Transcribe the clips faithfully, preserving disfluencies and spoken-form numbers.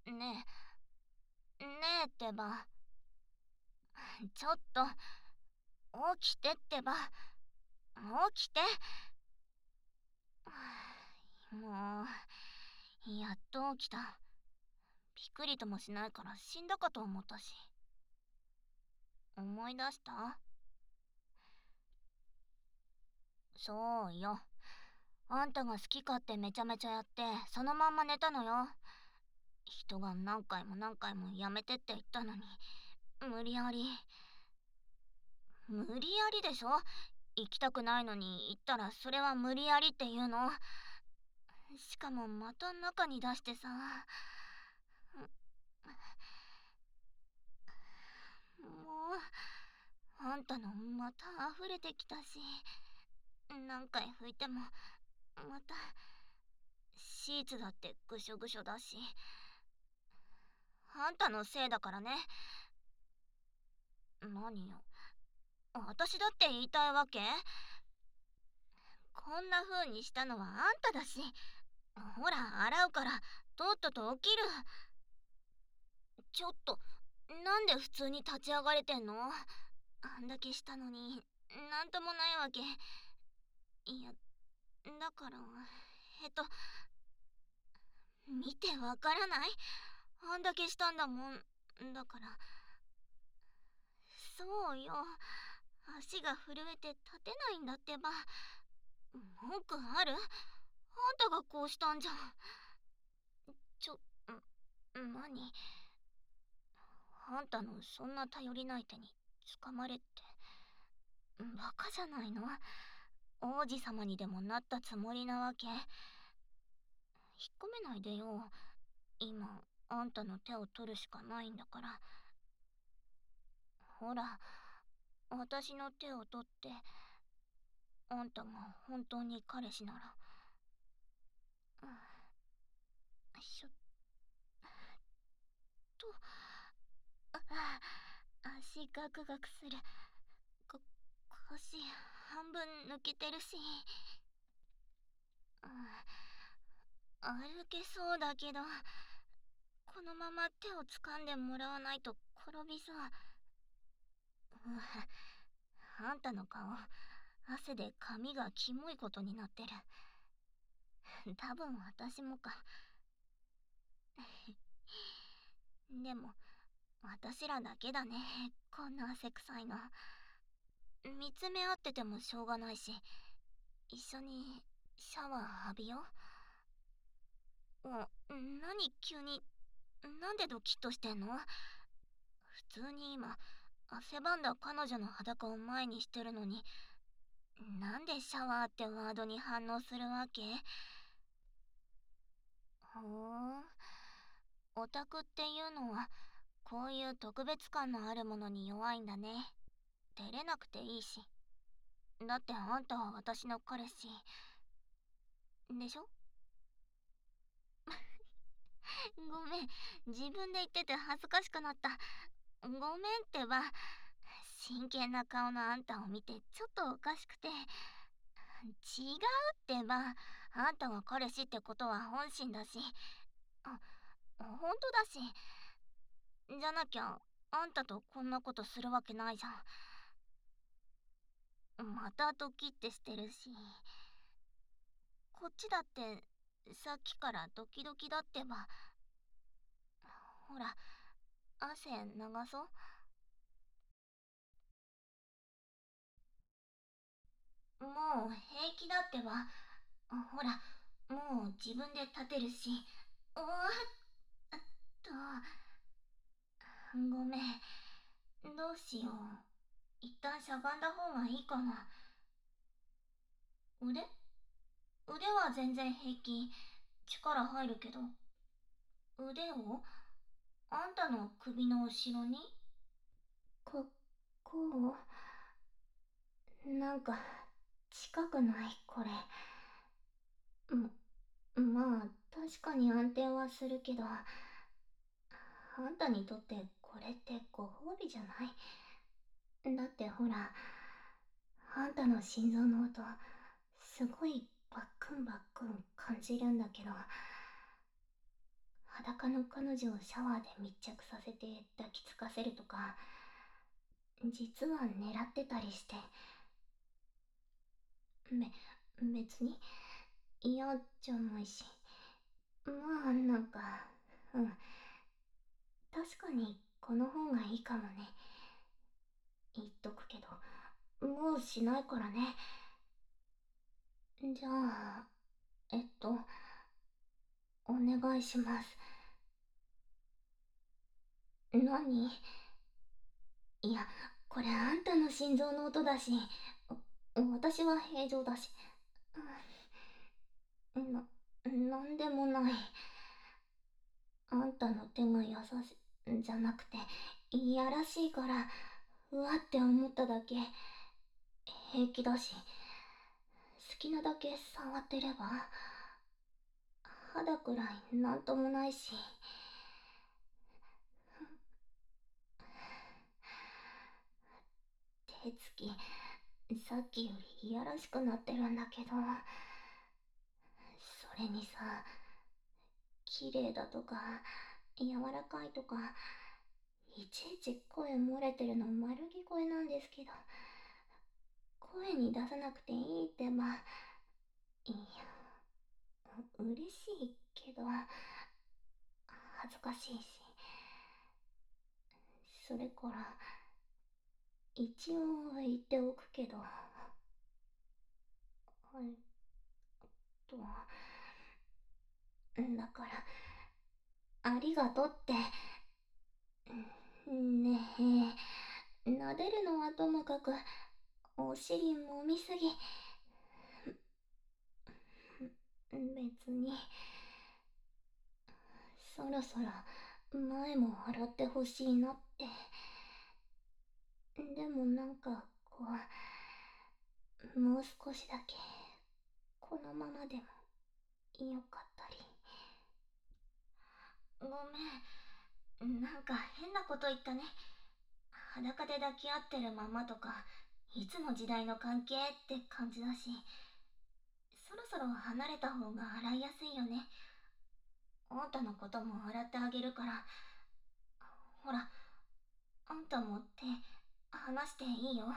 ねえ、ねえってば。ちょっと、起きてってば。起きて。もう、やっと起きた。びっくりともしないから死んだかと思ったし。思い出した？そうよ。あんたが好き勝手めちゃめちゃやって、そのまんま寝たのよ。人が何回も何回もやめてって言ったのに、無理やり。無理やりでしょ？行きたくないのに行ったらそれは無理やりっていうの。しかもまた中に出してさ。もう、あんたのまた溢れてきたし、何回拭いても、また、シーツだってぐしょぐしょだし。あんたのせいだからね。何よ。私だって言いたいわけ？こんな風にしたのはあんただし。ほら、洗うから、とっとと起きる。ちょっと、なんで普通に立ち上がれてんの？あんだけしたのに、なんともないわけ。いや、だから、えっと、見てわからない？あんだけしたんだもん。だから、そうよ。足が震えて立てないんだってば。文句ある？あんたがこうしたんじゃん。ちょ、ん、何？あんたのそんな頼りない手に捕まれって、バカじゃないの？王子様にでもなったつもりなわけ？引っ込めないでよ。今、あんたの手を取るしかないんだから。ほら、私の手を取って、あんたが本当に彼氏なら。うん、しょっと、あ、足ガクガクする。こ、腰半分抜けてるし。うん、歩けそうだけど、このまま手を掴んでもらわないと転びそう。うん、あんたの顔、汗で髪がキモいことになってる。多分私もか。でも、私らだけだね、こんな汗臭いの。見つめ合っててもしょうがないし、一緒にシャワー浴びよう。お、何急に、なんでドキッとしてんの？普通に今、汗ばんだ彼女の裸を前にしてるのに、なんでシャワーってワードに反応するわけ？ほーん。オタクっていうのは、こういう特別感のあるものに弱いんだね。照れなくていいし。だってあんたは私の彼氏。でしょ？ごめん。自分で言ってて恥ずかしくなった。ごめんってば。真剣な顔のあんたを見てちょっとおかしくて。違うってば。あんたが彼氏ってことは本心だし。あ、本当だし。じゃなきゃ、あんたとこんなことするわけないじゃん。またドキってしてるし。こっちだって、さっきからドキドキだってば。ほら、汗流そう。もう平気だってば。ほら、もう自分で立てるし。おーっと、ごめん。どうしよう。一旦しゃがんだ方がいいかな。腕腕は全然平気。力入るけど。腕をあんたの首の後ろに？こ、こうなんか、近くないこれ。まあ、確かに安定はするけど、あんたにとってこれってご褒美じゃない？だってほら、あんたの心臓の音、すごいバックンバックン感じるんだけど、 裸の彼女をシャワーで密着させて抱きつかせるとか、実は狙ってたりして。べ、別に嫌じゃないし。まあなんか、うん。確かにこの方がいいかもね。言っとくけど、もうしないからね。じゃあ、えっと、お願いします。何？いや、これあんたの心臓の音だし、私は平常だし。な、なんでもない。あんたの手が優しい、じゃなくて、いやらしいから、うわって思っただけ。平気だし、好きなだけ触ってれば、肌くらいなんともないし。手つき、さっきよりいやらしくなってるんだけど、それにさ、綺麗だとか、柔らかいとか、いちいち声漏れてるの丸聞こえなんですけど、声に出さなくていいってば、いや、嬉しいけど、恥ずかしいし。それから、一応言っておくけど、えっと、だから、ありがとうって。ねえ、撫でるのはともかく、お尻もみすぎ。別に、そろそろ前も洗ってほしいなって。でもなんか、こう、もう少しだけ、このままでもよかったり。ごめん、なんか変なこと言ったね。裸で抱き合ってるままとか、いつの時代の関係って感じだし、そろそろ離れた方が洗いやすいよね。あんたのことも洗ってあげるから。ほら、あんたも手離していいよ。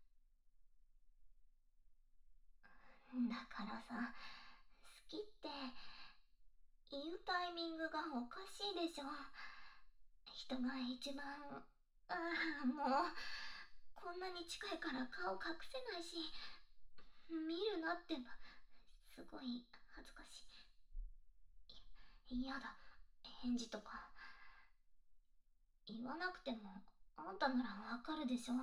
だからさ、好きって言うタイミングがおかしいでしょ。人が一番、ああ、もう、こんなに近いから顔隠せないし、見るなってば、すごい恥ずかしい。嫌だ、返事とか。言わなくても、あんたならわかるでしょ。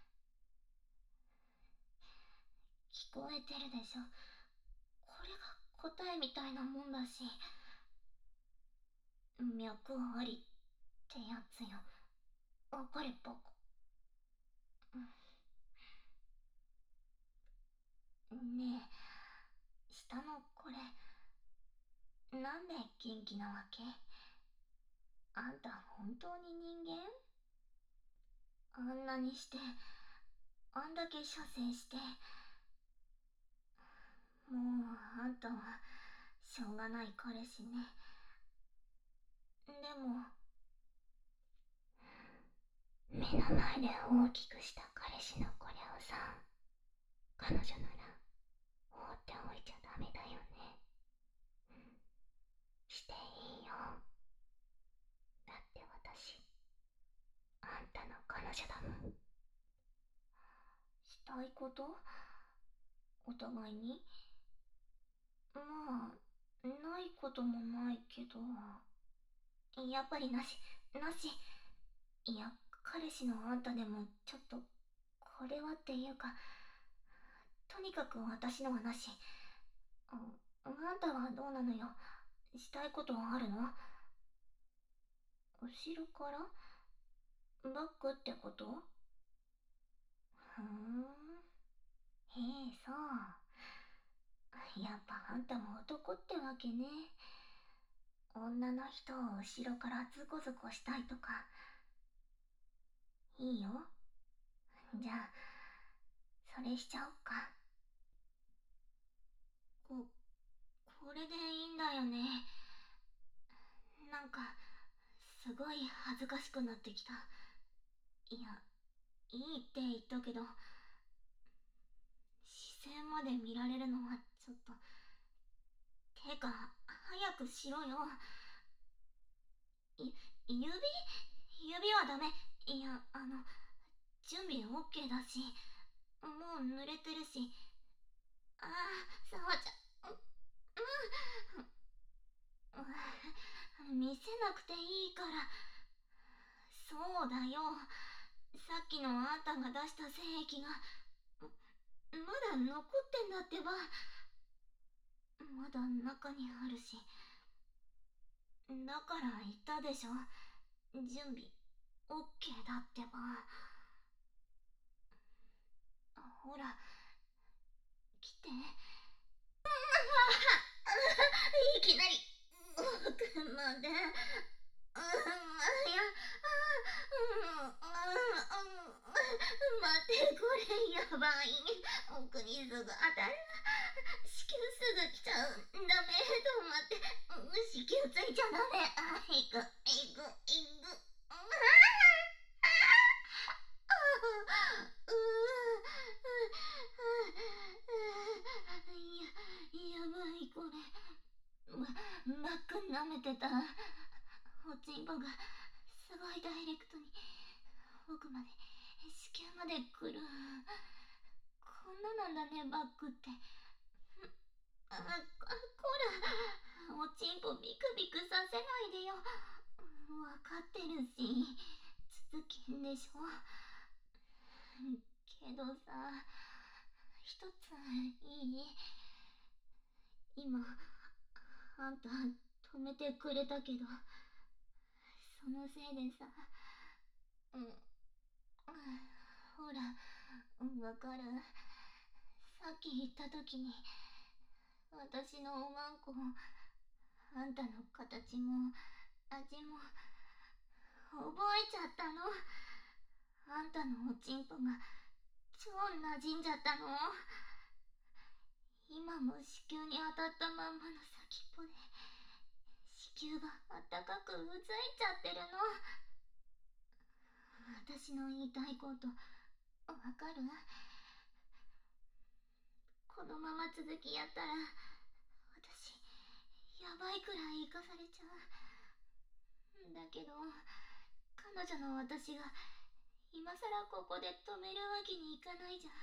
聞こえてるでしょ。これが答えみたいなもんだし。脈ありってやつよ。わかればこ。ねえ、下のこれ、なんで元気なわけ？あんた本当に人間？あんなにして、あんだけ射精して、もうあんたはしょうがない彼氏ね。でも、目の前で大きくした彼氏のこれをさ、彼女なら放っておいちゃダメだよね。していいよ。だって私、あんたの彼女だもん。したいこと？お互いに？まあ、ないこともないけど。やっぱりなし、なし。いや、彼氏のあんたでもちょっと、これはっていうか、とにかく私のはなし。あ、あんたはどうなのよ。したいことあるの？後ろから？バックってこと？ふーん。へえ、そう。やっぱあんたも男ってわけね。女の人を後ろからズコズコしたいとか。いいよ。じゃあ、それしちゃおっか。こ、これでいいんだよね。なんか、 ごい恥ずかしくなってきた。いや、いいって言ったけど、視線まで見られるのはちょっと。てか、早くしろよ。い、指指はダメ。いや、あの、準備 OK だし、もう濡れてるし。ああ、さわちゃん。う、うん。見せなくていいから。そうだよ。さっきのあんたが出した精液が、まだ残ってんだってば。まだ中にあるし。だから言ったでしょ。準備 OK だってば。ほら、来て。いきなり奥まで。うん、いや、うん、待って、これやばい。奥にすぐ当たる。子宮すぐ来ちゃう。ダメ、と待って。子宮ついちゃダメ。あ、いく、いく、いく。や、やばいこれ。ババック舐めてた。おちんぽがすごいダイレクトに奥まで、子宮まで来る。こんななんだね、バックって。あ、こら、おちんぽビクビクさせないでよ。わかってるし、続きんでしょ。けどさ、一ついい？今、あんた止めてくれたけど、そのせいでさ、うん、ほら、わかる。さっき言った時に、私のおまんこ、あんたの形も味も覚えちゃったの。あんたのおちんぽが超馴染んじゃったの。今も子宮に当たったまんまの先っぽで、子宮があったかくうずいちゃってるの。私の言いたいことわかる？このまま続きやったら私やばいくらい生かされちゃう。だけど彼女の私が今さらここで止めるわけにいかないじゃん。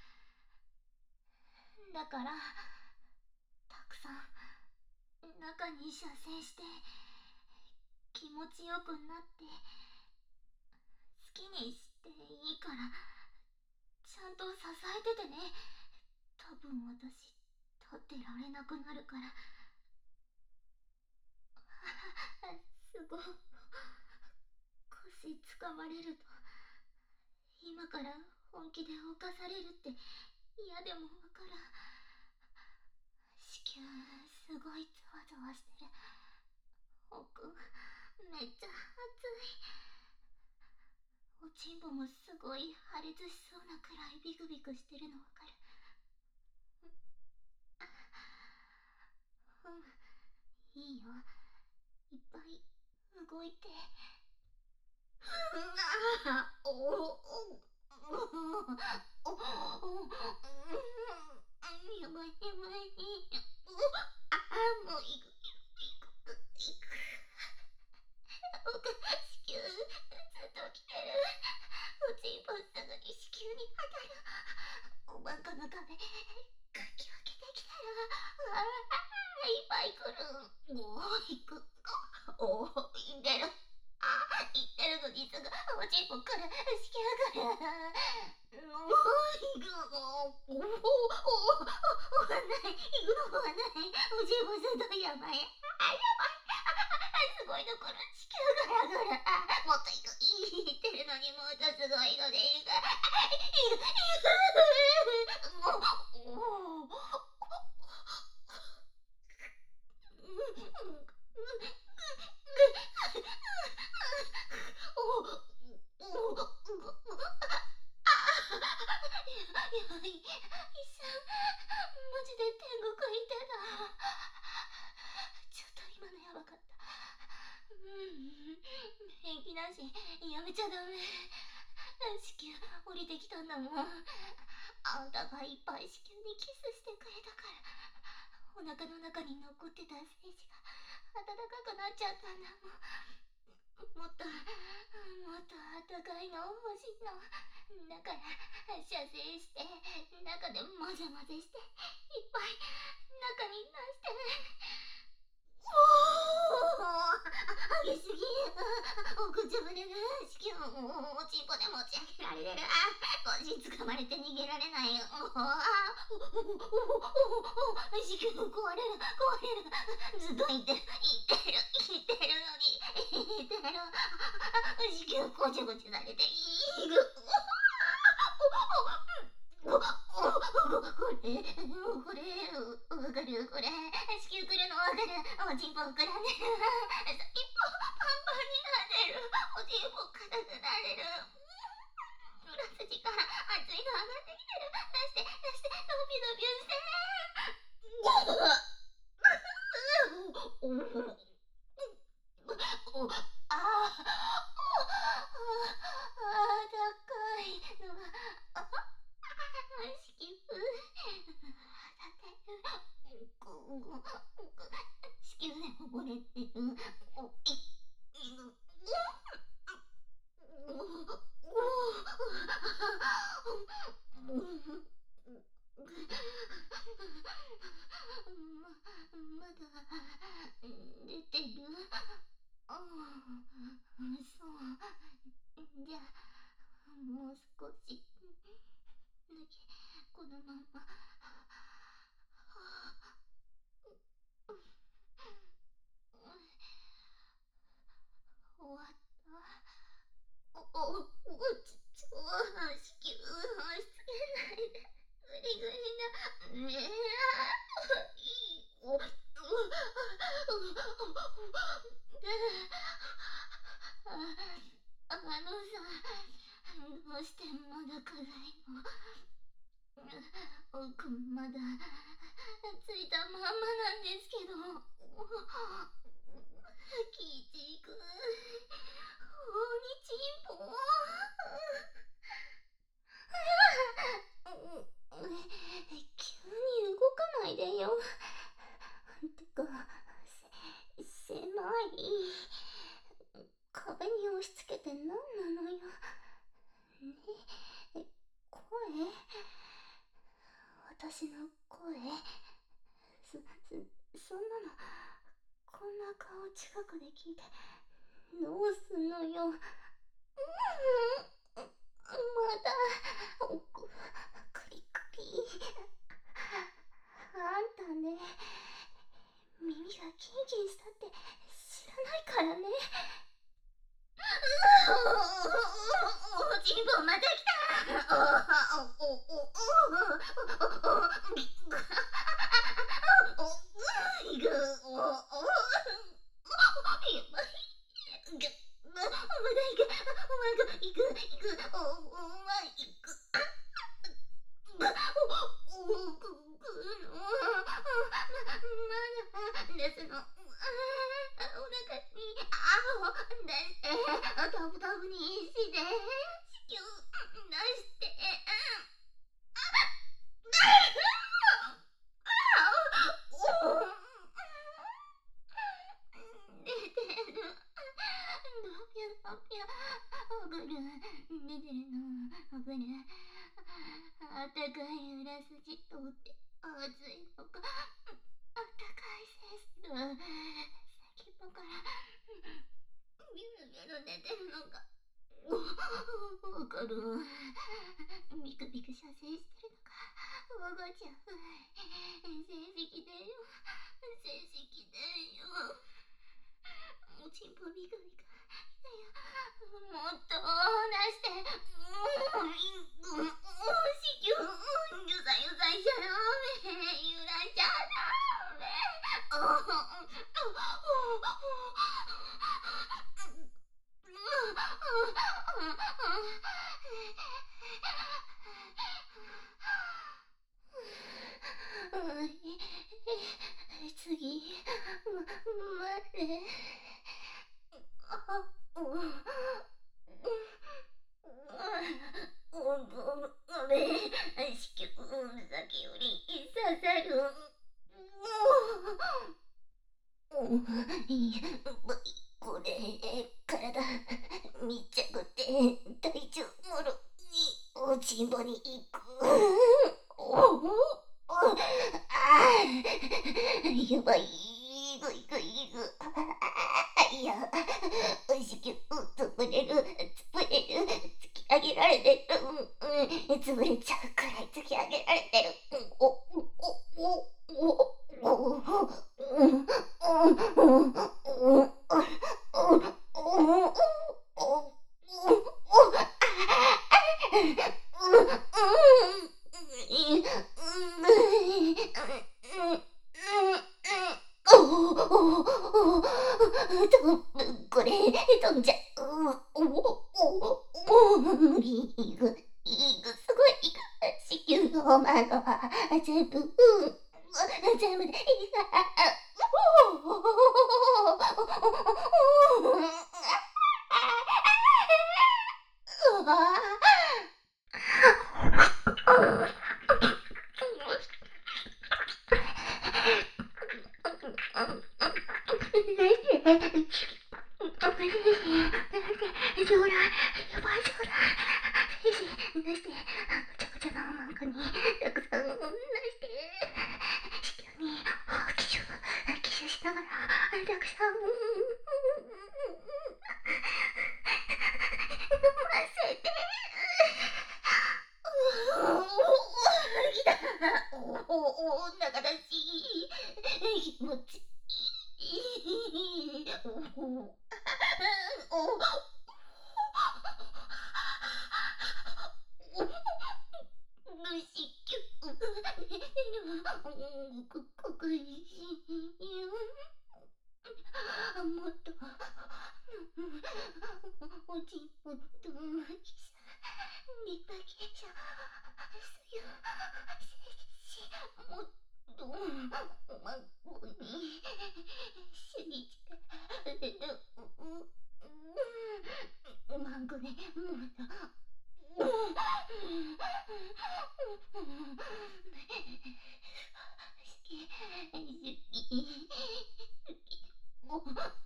だからたくさん中に射精して気持ちよくなって好きにしていいから、ちゃんと支えててね。多分私立ってられなくなるから。すごい。腰つかまれると今から本気で犯されるって嫌でもわからん。子宮すごいゾワゾワしてる。奥めっちゃ熱い。おちんぽもすごい破裂しそうなくらいビクビクしてるのわかる？うん、いいよ、いっぱい動いて。あおおおおやばいやばい。ああ、もういくいくいく。僕子宮ずっと来てる。おちんぽすぐに子宮に当たる。おばんこの壁かき分けてきたら、ああいっぱい来る。おおいく。おおいってる。あ言ってるのにすぐおちんぽ来る。子宮来る。もう行くの。おおおおおない。行くのはない。おちんぽすごいやばい。あやばい。すごいの来る。子宮ガラガラ。もっと行く。言ってるのにもっとすごいので行く。行く行く。もう。おおおやばい。一瞬マジで天国行ってた。ちょっと今のやばかった。 ん、平気だし、やめちゃダメ。子宮降りてきたんだもん。あんたがいっぱい子宮にキスしてくれたから、お腹の中に残ってた精子が暖かくなっちゃったんだもん。もっともっとあったかいの欲しいの。だから射精して中で混ぜ混ぜしていっぱい中に出して。おお激しすぎ。お口ぶれが子宮をおちんぽで持ち上げられる。腰つかまれて逃げられない。おあおおおお子宮壊れる壊れる。ずっと言ってる言ってる言ってるのに言ってる。子宮ごちゃごちゃされていぐ。これ、これ、わかるこれ。子宮来るのわかる。おちんぽ膨らんでる。先っぽパンパンになってる。おちんぽ硬くなれる。裏筋から熱いの上がってきてる。出して、出して、ドビドビして。おあああ高いのがあ子宮だって子宮で溺れてる。おいまだ出てる。あそうじゃあもう少しだけこのまま。終わった。おおおちちょ子宮押し付けないで。グリグリなねえいいおああのさ、どうしてまだ辛いの。奥まだついたまんまなんですけど。キジくん、おにちんぽ急に動かないでよ。てかせ狭い。壁に押し付けて何なのよ。ね、声、私の声、そ、そ、そんなの、こんな顔近くで聞いてどうすんのよ。うん、まだ奥クリクリ。あんたね、耳がキンキンしたって知らないからね。おちんぽまた来た。おおおおおいぐおおやばい。まだいくお前がいくいくおお前いくおおくくのまだですの。お腹にあ出してタブタブにして子宮出して出てる。ドピャドピャわかる。出てるのわかる。あったかい裏筋通って熱いのかあったかい精子が先っぽからビュルビュル出てるのかわかる。ビクビク射精してるのかわかっちゃう。成績だよ成績だよ。おちんぽビクビクだよ。もっと出して。子宮ゆさゆさしちゃダメ。揺らしちゃダメ。次ま、まれうん、ごめん、子宮先より刺さる。うん、これ、体、密着で体重もろに落ちんぼに行く。ああ、やばい、ぐいぐいぐ。いや、子宮潰れる、潰れる、突き上げられてる。うん、潰れちゃうくらい突き上げられてる。お、お、お、お、お、うん、うん、うん、これ飛んじゃう。おおおおいいぐいいぐすごいいいぐ子宮の窓は全部全部でいいがうわ将来やばい将来出してむちゃくちゃななんかにたくさん出して子宮に奇襲奇襲しながらたくさん混ぜてきたおおおなかだし気持ちいいおお虫きゅ寝るくくくいしもっとおちおっとリバケーションすゆしもっとまごにしりちかまごねもっと好き好き好き